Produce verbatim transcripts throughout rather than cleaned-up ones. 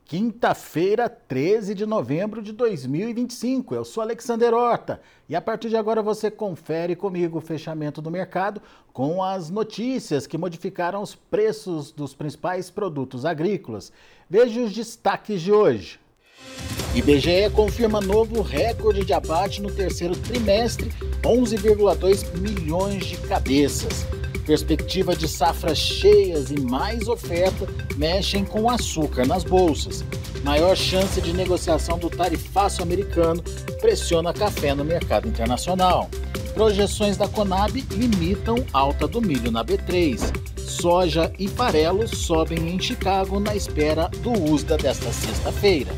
Quinta-feira, treze de novembro de dois mil e vinte e cinco. Eu sou Alexander Horta e a partir de agora você confere comigo o fechamento do mercado com as notícias que modificaram os preços dos principais produtos agrícolas. Veja os destaques de hoje. I B G E confirma novo recorde de abate no terceiro trimestre, onze vírgula dois milhões de cabeças. Perspectiva de safras cheias e mais oferta mexem com o açúcar nas bolsas. Maior chance de negociação do tarifaço americano pressiona café no mercado internacional. Projeções da Conab limitam alta do milho na B três. Soja e farelo sobem em Chicago na espera do U S D A desta sexta-feira.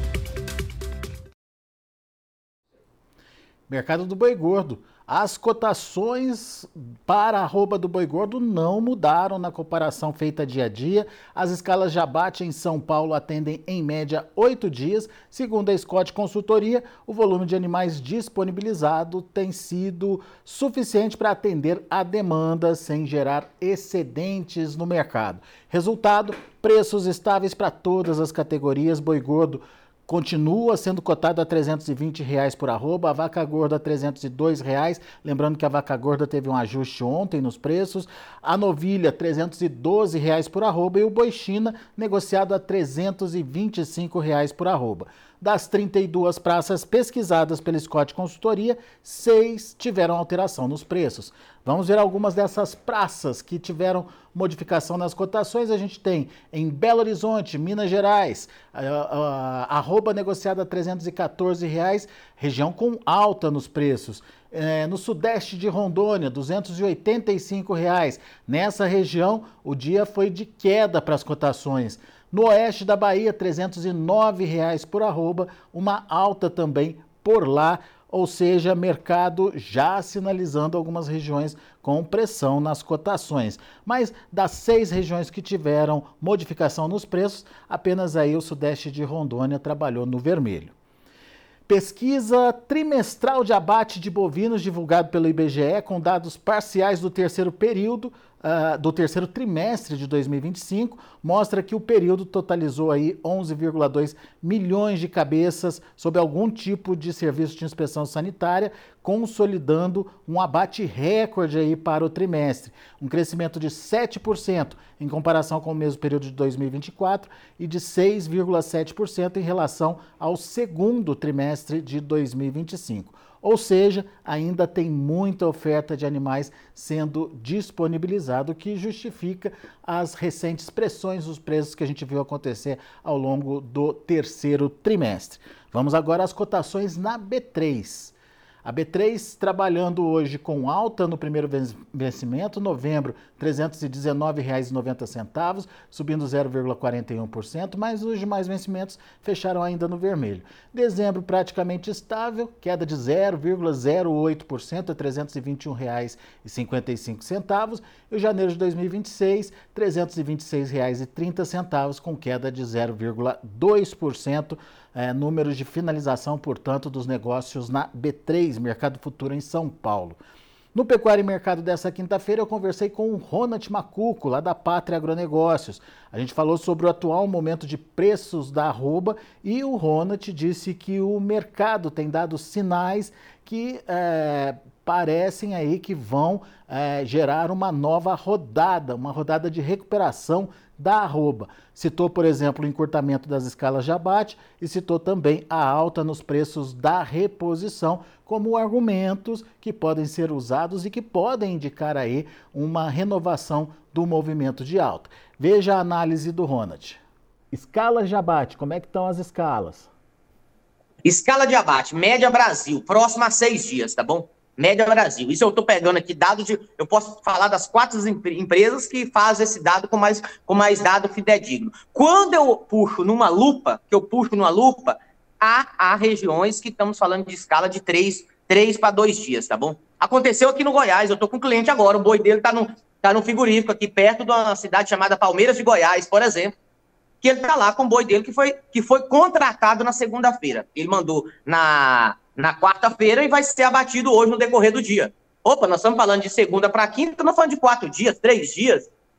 Mercado do boi gordo. As cotações para a arroba do boi gordo não mudaram na comparação feita dia a dia. As escalas de abate em São Paulo atendem em média oito dias. Segundo a Scott Consultoria, o volume de animais disponibilizado tem sido suficiente para atender a demanda sem gerar excedentes no mercado. Resultado, preços estáveis para todas as categorias. Boi gordo continua sendo cotado a trezentos e vinte reais por arroba, a vaca gorda a trezentos e dois reais, lembrando que a vaca gorda teve um ajuste ontem nos preços, a novilha trezentos e doze reais por arroba e o boi China negociado a trezentos e vinte e cinco reais por arroba. Das trinta e duas praças pesquisadas pela Scott Consultoria, seis tiveram alteração nos preços. Vamos ver algumas dessas praças que tiveram modificação nas cotações. A gente tem em Belo Horizonte, Minas Gerais, a, a, a arroba negociada a trezentos e quatorze reais, região com alta nos preços. É, no sudeste de Rondônia, duzentos e oitenta e cinco reais. Nessa região, o dia foi de queda para as cotações. No oeste da Bahia, trezentos e nove reais por arroba, uma alta também por lá, ou seja, mercado já sinalizando algumas regiões com pressão nas cotações. Mas das seis regiões que tiveram modificação nos preços, apenas aí o sudeste de Rondônia trabalhou no vermelho. Pesquisa trimestral de abate de bovinos divulgado pelo I B G E com dados parciais do terceiro período, uh, do terceiro trimestre de dois mil e vinte e cinco, mostra que o período totalizou aí onze vírgula dois milhões de cabeças sob algum tipo de serviço de inspeção sanitária, consolidando um abate recorde aí para o trimestre, um crescimento de sete por cento em comparação com o mesmo período de dois mil e vinte e quatro e de seis vírgula sete por cento em relação ao segundo trimestre de dois mil e vinte e cinco. Ou seja, ainda tem muita oferta de animais sendo disponibilizado, o que justifica as recentes pressões dos preços que a gente viu acontecer ao longo do terceiro trimestre. Vamos agora às cotações na B três. A B três trabalhando hoje com alta no primeiro vencimento, novembro, trezentos e dezenove reais e noventa centavos, subindo zero vírgula quarenta e um por cento, mas os demais vencimentos fecharam ainda no vermelho. Dezembro praticamente estável, queda de zero vírgula zero oito por cento a trezentos e vinte e um reais e cinquenta e cinco centavos, e o janeiro de dois mil e vinte e seis, trezentos e vinte e seis reais e trinta centavos, com queda de zero vírgula dois por cento. É, números de finalização, portanto, dos negócios na B três, Mercado Futuro em São Paulo. No Pecuária e Mercado dessa quinta-feira, eu conversei com o Ronald Macuco, lá da Pátria Agronegócios. A gente falou sobre o atual momento de preços da arroba e o Ronald disse que o mercado tem dado sinais que é, parecem aí que vão é, gerar uma nova rodada, uma rodada de recuperação da arroba. Citou, por exemplo, o encurtamento das escalas de abate e citou também a alta nos preços da reposição como argumentos que podem ser usados e que podem indicar aí uma renovação do movimento de alta. Veja a análise do Ronald. Escalas de abate, como é que estão as escalas? Escala de abate, média Brasil, próxima a seis dias, tá bom? Média Brasil. Isso eu estou pegando aqui dado de... Eu posso falar das quatro empresas que fazem esse dado com mais, com mais dado fidedigno. Quando eu puxo numa lupa, que eu puxo numa lupa, há, há regiões que estamos falando de escala de três para dois dias, tá bom? Aconteceu aqui no Goiás, eu estou com um cliente agora, o boi dele está no, tá no frigorífico aqui perto de uma cidade chamada Palmeiras de Goiás, por exemplo, que ele está lá com o boi dele que foi, que foi contratado na segunda-feira. Ele mandou na... na quarta-feira e vai ser abatido hoje no decorrer do dia. Opa, nós estamos falando de segunda para quinta, nós estamos falando de quatro dias, três dias.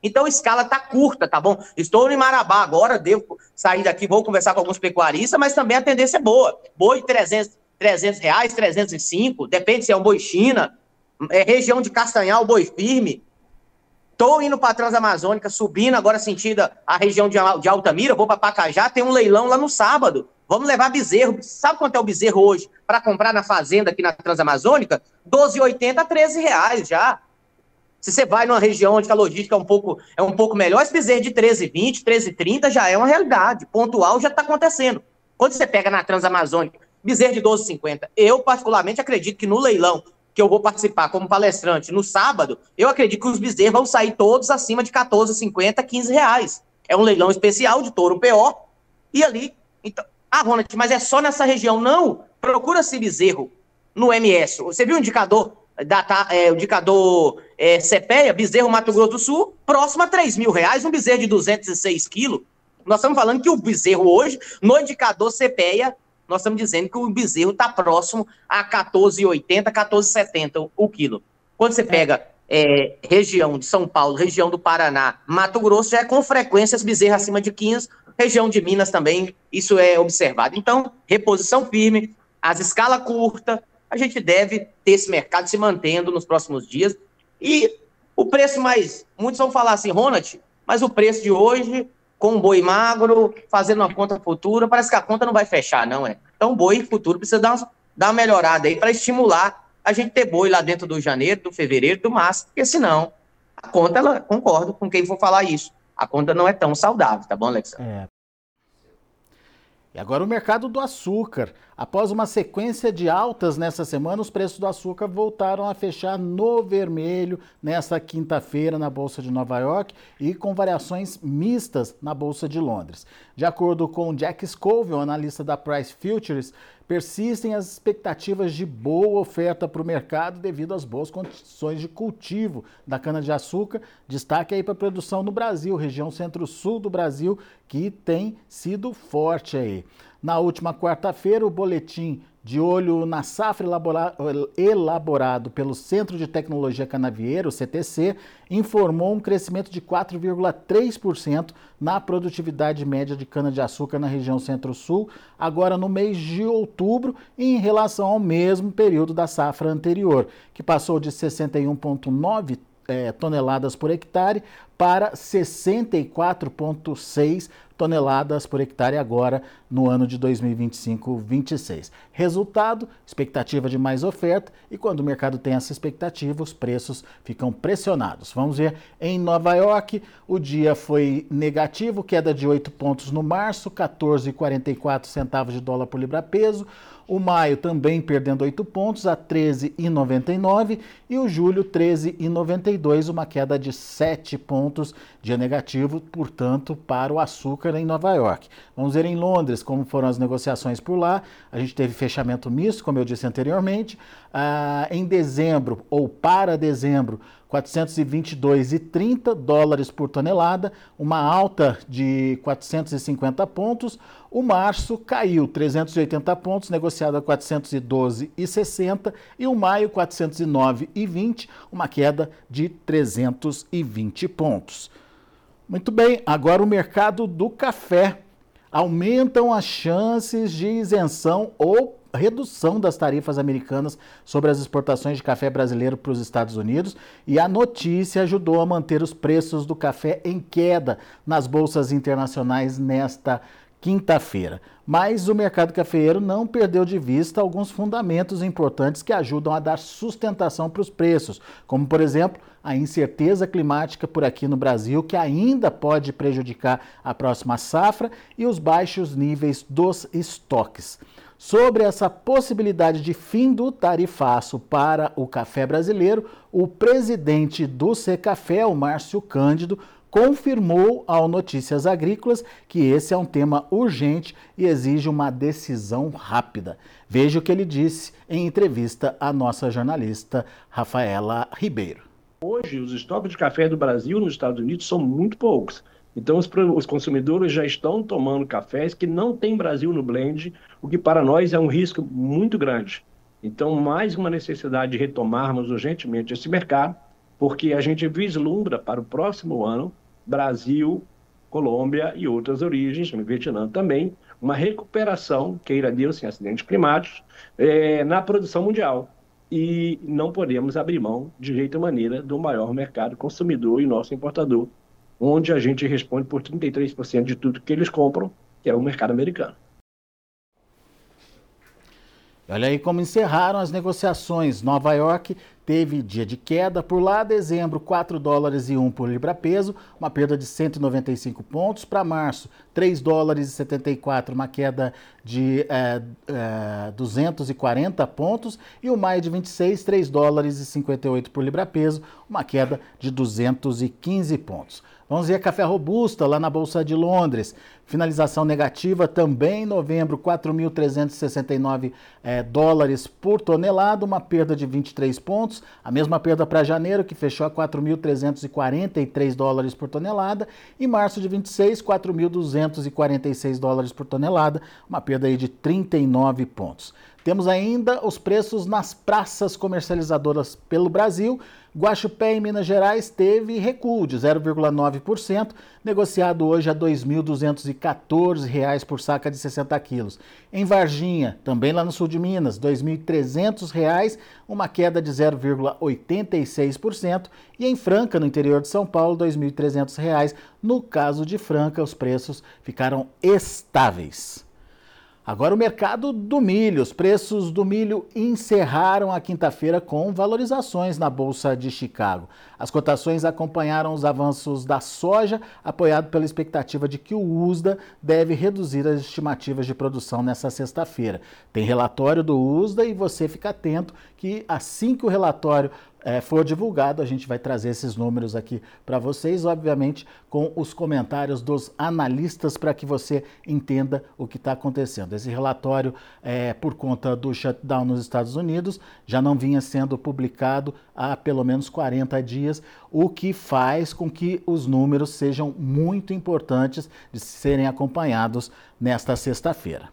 Então, a escala está curta, tá bom? Estou em Marabá agora, devo sair daqui, vou conversar com alguns pecuaristas, mas também a tendência é boa. Boi trezentos, trezentos reais, trezentos e cinco, depende se é um boi China, é região de Castanhal, boi firme. Estou indo para a Transamazônica, subindo agora sentido a região de, de Altamira, vou para Pacajá, tem um leilão lá no sábado. Vamos levar bezerro. Sabe quanto é o bezerro hoje para comprar na fazenda aqui na Transamazônica? doze reais e oitenta centavos a treze reais já. Se você vai numa região onde a logística é um pouco, é um pouco melhor, esse bezerro de treze reais e vinte, treze reais e trinta já é uma realidade. Pontual já está acontecendo. Quando você pega na Transamazônica, bezerro de doze reais e cinquenta centavos, eu particularmente acredito que no leilão que eu vou participar como palestrante no sábado, eu acredito que os bezerros vão sair todos acima de quatorze reais e cinquenta centavos, quinze reais. É um leilão especial de touro P O. E ali, então, ah, Ronald, mas é só nessa região. Não, procura-se bezerro no M S. Você viu o indicador, da, é, o indicador é, CPEA, bezerro Mato Grosso do Sul, próximo a três mil reais, um bezerro de duzentos e seis quilos. Nós estamos falando que o bezerro hoje, no indicador CPEA, nós estamos dizendo que o bezerro está próximo a quatorze reais e oitenta centavos, quatorze reais e setenta centavos o quilo. Quando você pega é, região de São Paulo, região do Paraná, Mato Grosso, já é com frequência as bezerras acima de quinze, região de Minas também, isso é observado. Então, reposição firme, as escalas curtas, a gente deve ter esse mercado se mantendo nos próximos dias. E o preço mais... Muitos vão falar assim, Ronald, mas o preço de hoje, com um boi magro, fazendo uma conta futura, parece que a conta não vai fechar, não é? Então, o boi futuro precisa dar uma, dar uma melhorada aí para estimular a gente ter boi lá dentro do janeiro, do fevereiro, do março, porque senão a conta, ela, concordo com quem for falar isso, a conta não é tão saudável, tá bom, Alexandre? É. E agora o mercado do açúcar. Após uma sequência de altas nessa semana, os preços do açúcar voltaram a fechar no vermelho nesta quinta-feira na Bolsa de Nova York e com variações mistas na Bolsa de Londres. De acordo com Jack Scoville, analista da Price Futures, persistem as expectativas de boa oferta para o mercado devido às boas condições de cultivo da cana-de-açúcar. Destaque aí para a produção no Brasil, região centro-sul do Brasil, que tem sido forte aí. Na última quarta-feira, o boletim de olho na safra elaborado pelo Centro de Tecnologia Canavieira, o C T C, informou um crescimento de quatro vírgula três por cento na produtividade média de cana-de-açúcar na região centro-sul, agora no mês de outubro, em relação ao mesmo período da safra anterior, que passou de sessenta e um vírgula nove é, toneladas por hectare para sessenta e quatro vírgula seis toneladas por hectare agora no ano de dois mil e vinte e cinco vinte e seis. Resultado, expectativa de mais oferta, e quando o mercado tem essa expectativa, os preços ficam pressionados. Vamos ver em Nova York, o dia foi negativo, queda de oito pontos no março, quatorze vírgula quarenta e quatro centavos de dólar por libra-peso. O maio também perdendo oito pontos a treze vírgula noventa e nove e o julho treze vírgula noventa e dois, uma queda de sete pontos, dia negativo, portanto, para o açúcar em Nova York. Vamos ver em Londres como foram as negociações por lá. A gente teve fechamento misto, como eu disse anteriormente. Ah, em dezembro, ou para dezembro, quatrocentos e vinte e dois vírgula trinta dólares por tonelada, uma alta de quatrocentos e cinquenta pontos. O março caiu trezentos e oitenta pontos, negociado a quatrocentos e doze vírgula sessenta, e o maio quatrocentos e nove vírgula vinte, uma queda de trezentos e vinte pontos. Muito bem, agora o mercado do café. Aumentam as chances de isenção ou redução das tarifas americanas sobre as exportações de café brasileiro para os Estados Unidos, e a notícia ajudou a manter os preços do café em queda nas bolsas internacionais nesta quinta-feira. Mas o mercado cafeeiro não perdeu de vista alguns fundamentos importantes que ajudam a dar sustentação para os preços, como, por exemplo, a incerteza climática por aqui no Brasil, que ainda pode prejudicar a próxima safra, e os baixos níveis dos estoques. Sobre essa possibilidade de fim do tarifaço para o café brasileiro, o presidente do Secafé, o Márcio Cândido, confirmou ao Notícias Agrícolas que esse é um tema urgente e exige uma decisão rápida. Veja o que ele disse em entrevista à nossa jornalista Rafaela Ribeiro. Hoje, os estoques de café do Brasil nos Estados Unidos são muito poucos. Então, os, os consumidores já estão tomando cafés que não tem Brasil no blend, o que para nós é um risco muito grande. Então, mais uma necessidade de retomarmos urgentemente esse mercado, porque a gente vislumbra para o próximo ano Brasil, Colômbia e outras origens, Vietnã também, uma recuperação, queira Deus, sem acidentes climáticos, é, na produção mundial. E não podemos abrir mão, de jeito e maneira, do maior mercado consumidor e nosso importador, onde a gente responde por trinta e três por cento de tudo que eles compram, que é o mercado americano. Olha aí como encerraram as negociações. Nova York teve dia de queda. Por lá, dezembro, quatro dólares e um por libra-peso, uma perda de cento e noventa e cinco pontos. Para março, três dólares e setenta e quatro, uma queda de é, é, duzentos e quarenta pontos. E o maio de vinte e seis, três dólares e cinquenta e oito por libra-peso, uma queda de duzentos e quinze pontos. Vamos ver café robusta lá na Bolsa de Londres. Finalização negativa também em novembro, quatro mil trezentos e sessenta e nove é, dólares por tonelada, uma perda de vinte e três pontos. A mesma perda para janeiro, que fechou a quatro mil trezentos e quarenta e três dólares por tonelada. E março de vinte e seis, quatro mil duzentos e quarenta e seis dólares por tonelada, uma perda aí de trinta e nove pontos. Temos ainda os preços nas praças comercializadoras pelo Brasil. Guaxupé, em Minas Gerais, teve recuo de zero vírgula nove por cento, negociado hoje a dois mil duzentos e quatorze reais por saca de sessenta quilos. Em Varginha, também lá no sul de Minas, dois mil e trezentos reais, uma queda de zero vírgula oitenta e seis por cento. E em Franca, no interior de São Paulo, dois mil e trezentos reais. No caso de Franca, os preços ficaram estáveis. Agora o mercado do milho. Os preços do milho encerraram a quinta-feira com valorizações na Bolsa de Chicago. As cotações acompanharam os avanços da soja, apoiado pela expectativa de que o U S D A deve reduzir as estimativas de produção nessa sexta-feira. Tem relatório do U S D A e você fica atento que assim que o relatório É, for divulgado, a gente vai trazer esses números aqui para vocês, obviamente com os comentários dos analistas para que você entenda o que está acontecendo. Esse relatório, é, por conta do shutdown nos Estados Unidos, já não vinha sendo publicado há pelo menos quarenta dias, o que faz com que os números sejam muito importantes de serem acompanhados nesta sexta-feira.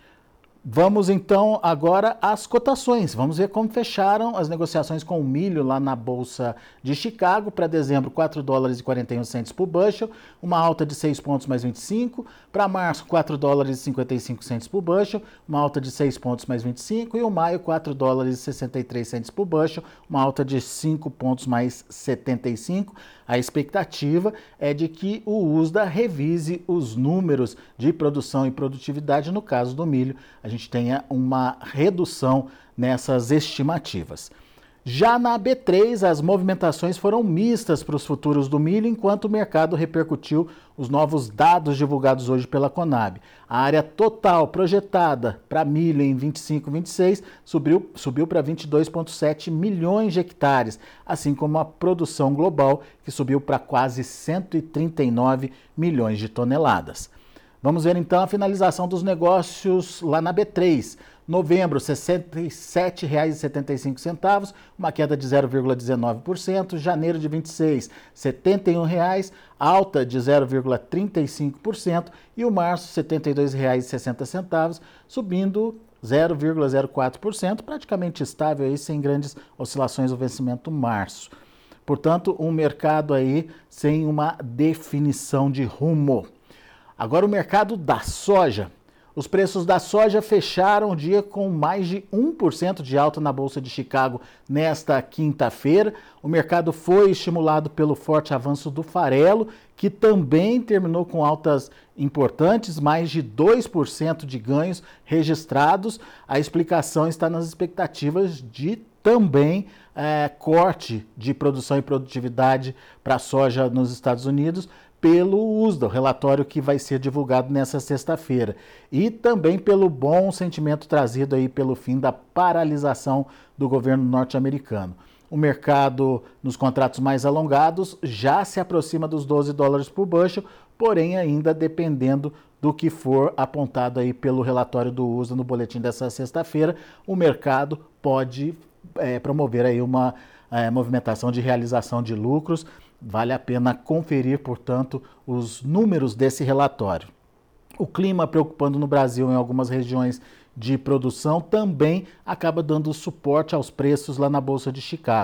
Vamos então agora às cotações. Vamos ver como fecharam as negociações com o milho lá na Bolsa de Chicago. Para dezembro, quatro dólares e quarenta e um centos por bushel, uma alta de seis pontos mais vinte e cinco. Para março, quatro dólares e cinquenta e cinco centos por bushel, uma alta de seis pontos mais vinte e cinco. E o maio, quatro dólares e sessenta e três centos por bushel, uma alta de cinco pontos mais setenta e cinco. A expectativa é de que o U S D A revise os números de produção e produtividade. No caso do milho, a gente tenha uma redução nessas estimativas. Já na B três, as movimentações foram mistas para os futuros do milho, enquanto o mercado repercutiu os novos dados divulgados hoje pela Conab. A área total projetada para milho em vinte e cinco, vinte e seis subiu, subiu para vinte e dois vírgula sete milhões de hectares, assim como a produção global, que subiu para quase cento e trinta e nove milhões de toneladas. Vamos ver então a finalização dos negócios lá na B três. Novembro, sessenta e sete reais e setenta e cinco centavos, uma queda de zero vírgula dezenove por cento. Janeiro de vinte e seis, setenta e um reais, alta de zero vírgula trinta e cinco por cento. E o março, setenta e dois reais e sessenta centavos, subindo zero vírgula zero quatro por cento, praticamente estável aí, sem grandes oscilações no vencimento março. Portanto, um mercado aí sem uma definição de rumo. Agora o mercado da soja. Os preços da soja fecharam o dia com mais de um por cento de alta na Bolsa de Chicago nesta quinta-feira. O mercado foi estimulado pelo forte avanço do farelo, que também terminou com altas importantes, mais de dois por cento de ganhos registrados. A explicação está nas expectativas de também é, corte de produção e produtividade para a soja nos Estados Unidos, pelo U S D A, o relatório que vai ser divulgado nessa sexta-feira, e também pelo bom sentimento trazido aí pelo fim da paralisação do governo norte-americano. O mercado nos contratos mais alongados já se aproxima dos doze dólares por bushel, porém ainda dependendo do que for apontado aí pelo relatório do U S D A no boletim dessa sexta-feira, o mercado pode é, promover aí uma é, movimentação de realização de lucros. Vale a pena conferir, portanto, os números desse relatório. O clima preocupando no Brasil em algumas regiões de produção também acaba dando suporte aos preços lá na Bolsa de Chicago.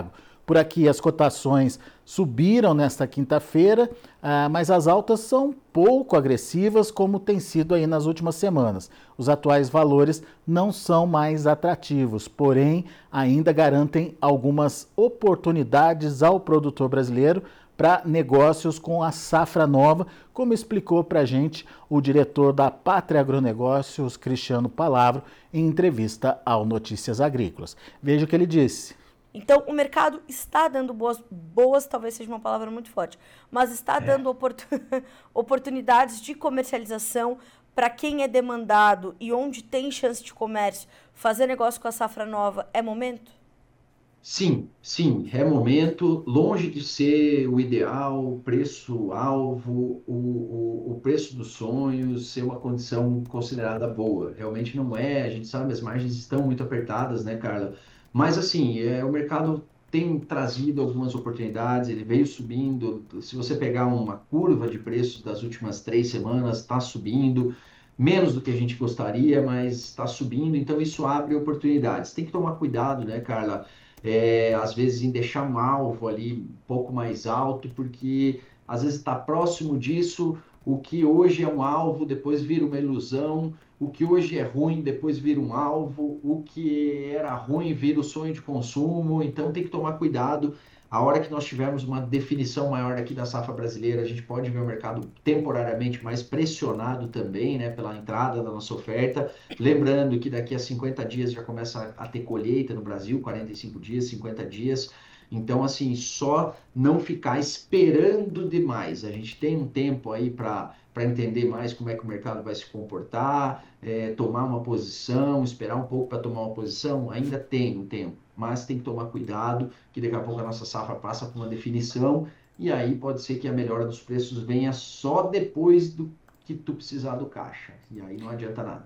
Por aqui as cotações subiram nesta quinta-feira, ah, mas as altas são pouco agressivas, como tem sido aí nas últimas semanas. Os atuais valores não são mais atrativos, porém ainda garantem algumas oportunidades ao produtor brasileiro para negócios com a safra nova, como explicou para a gente o diretor da Pátria Agronegócios, Cristiano Palavro, em entrevista ao Notícias Agrícolas. Veja o que ele disse. Então, o mercado está dando boas, boas, talvez seja uma palavra muito forte, mas está dando oportun... oportunidades de comercialização para quem é demandado e onde tem chance de comércio. Fazer negócio com a safra nova é momento? Sim, sim, é momento, longe de ser o ideal, o preço-alvo, o, o, o preço dos sonhos ser uma condição considerada boa. Realmente não é, a gente sabe, as margens estão muito apertadas, né, Carla? Mas, assim, é, o mercado tem trazido algumas oportunidades, ele veio subindo. Se você pegar uma curva de preços das últimas três semanas, está subindo, menos do que a gente gostaria, mas está subindo, então isso abre oportunidades. Tem que tomar cuidado, né, Carla? É, às vezes em deixar um alvo ali um pouco mais alto, porque às vezes está próximo disso, o que hoje é um alvo, depois vira uma ilusão, o que hoje é ruim, depois vira um alvo, o que era ruim vira o sonho de consumo, então tem que tomar cuidado. A hora que nós tivermos uma definição maior aqui da safra brasileira, a gente pode ver o mercado temporariamente mais pressionado também, né, pela entrada da nossa oferta. Lembrando que daqui a cinquenta dias já começa a ter colheita no Brasil, quarenta e cinco dias, cinquenta dias. Então, assim, só não ficar esperando demais. A gente tem um tempo aí para para entender mais como é que o mercado vai se comportar, é, tomar uma posição, esperar um pouco para tomar uma posição. Ainda tem um tempo, mas tem que tomar cuidado, que daqui a pouco a nossa safra passa por uma definição e aí pode ser que a melhora dos preços venha só depois do que tu precisar do caixa. E aí não adianta nada.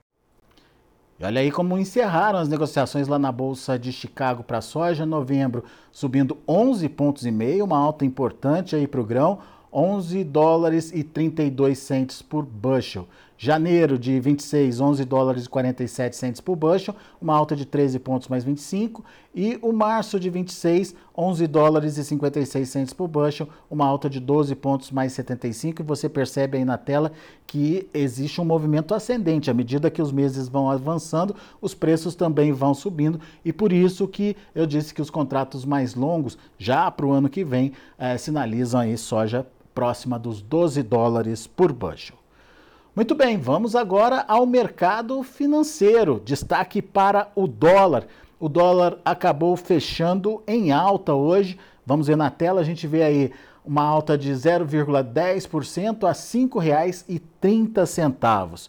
E olha aí como encerraram as negociações lá na Bolsa de Chicago para a soja, novembro subindo onze pontos e meio, uma alta importante aí para o grão, onze dólares e trinta e dois centos por bushel. Janeiro de vinte e seis, onze dólares e quarenta e sete centos por bushel, uma alta de treze pontos mais vinte e cinco. E o março de vinte e seis, onze dólares e cinquenta e seis centos por bushel, uma alta de doze pontos mais setenta e cinco. E você percebe aí na tela que existe um movimento ascendente. À medida que os meses vão avançando, os preços também vão subindo. E por isso que eu disse que os contratos mais longos, já para o ano que vem, eh, sinalizam aí soja próxima dos doze dólares por bushel. Muito bem, vamos agora ao mercado financeiro. Destaque para o dólar. O dólar acabou fechando em alta hoje. Vamos ver na tela, a gente vê aí uma alta de zero vírgula dez por cento a cinco reais e trinta centavos.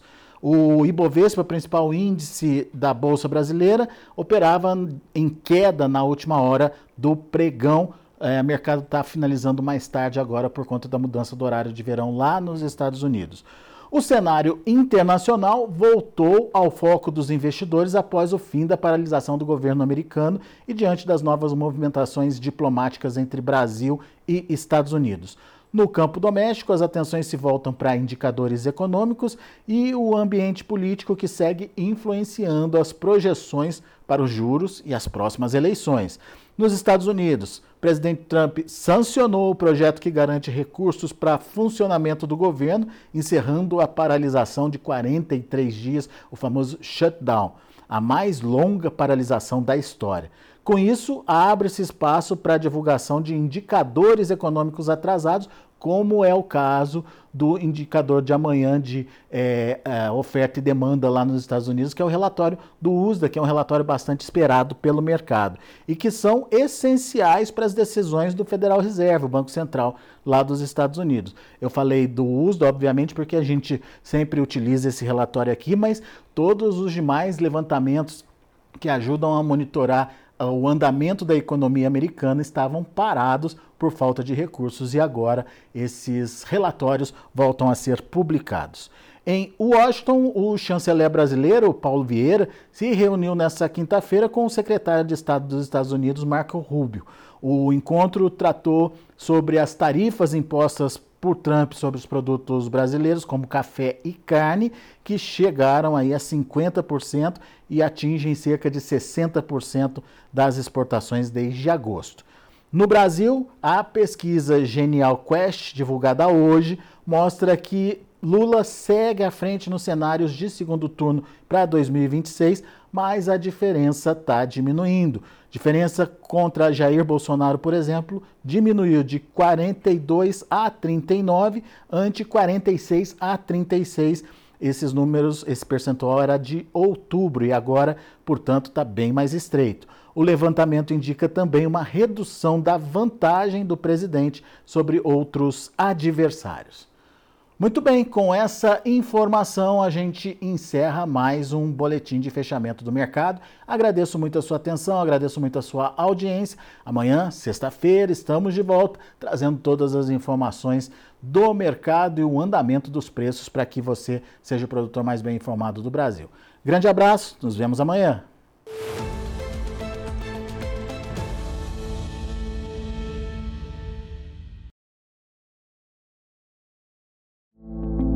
O Ibovespa, principal índice da Bolsa Brasileira, operava em queda na última hora do pregão. É, o mercado está finalizando mais tarde agora por conta da mudança do horário de verão lá nos Estados Unidos. O cenário internacional voltou ao foco dos investidores após o fim da paralisação do governo americano e diante das novas movimentações diplomáticas entre Brasil e Estados Unidos. No campo doméstico, as atenções se voltam para indicadores econômicos e o ambiente político que segue influenciando as projeções para os juros e as próximas eleições. Nos Estados Unidos, o presidente Trump sancionou o projeto que garante recursos para funcionamento do governo, encerrando a paralisação de quarenta e três dias, o famoso shutdown, a mais longa paralisação da história. Com isso, abre-se espaço para a divulgação de indicadores econômicos atrasados, como é o caso do indicador de amanhã de é, é, oferta e demanda lá nos Estados Unidos, que é o relatório do U S D A, que é um relatório bastante esperado pelo mercado, e que são essenciais para as decisões do Federal Reserve, o Banco Central lá dos Estados Unidos. Eu falei do U S D A, obviamente, porque a gente sempre utiliza esse relatório aqui, mas todos os demais levantamentos que ajudam a monitorar o andamento da economia americana estavam parados por falta de recursos e agora esses relatórios voltam a ser publicados. Em Washington, o chanceler brasileiro, Paulo Vieira, se reuniu nesta quinta-feira com o secretário de Estado dos Estados Unidos, Marco Rubio. O encontro tratou sobre as tarifas impostas por Trump sobre os produtos brasileiros, como café e carne, que chegaram aí a cinquenta por cento e atingem cerca de sessenta por cento das exportações desde agosto. No Brasil, a pesquisa Genial Quest, divulgada hoje, mostra que Lula segue à frente nos cenários de segundo turno para dois mil e vinte e seis, mas a diferença está diminuindo. Diferença contra Jair Bolsonaro, por exemplo, diminuiu de quarenta e dois a trinta e nove, ante quarenta e seis a trinta e seis. Esses números, esse percentual era de outubro e agora, portanto, está bem mais estreito. O levantamento indica também uma redução da vantagem do presidente sobre outros adversários. Muito bem, com essa informação a gente encerra mais um boletim de fechamento do mercado. Agradeço muito a sua atenção, agradeço muito a sua audiência. Amanhã, sexta-feira, estamos de volta trazendo todas as informações do mercado e o andamento dos preços para que você seja o produtor mais bem informado do Brasil. Grande abraço, nos vemos amanhã.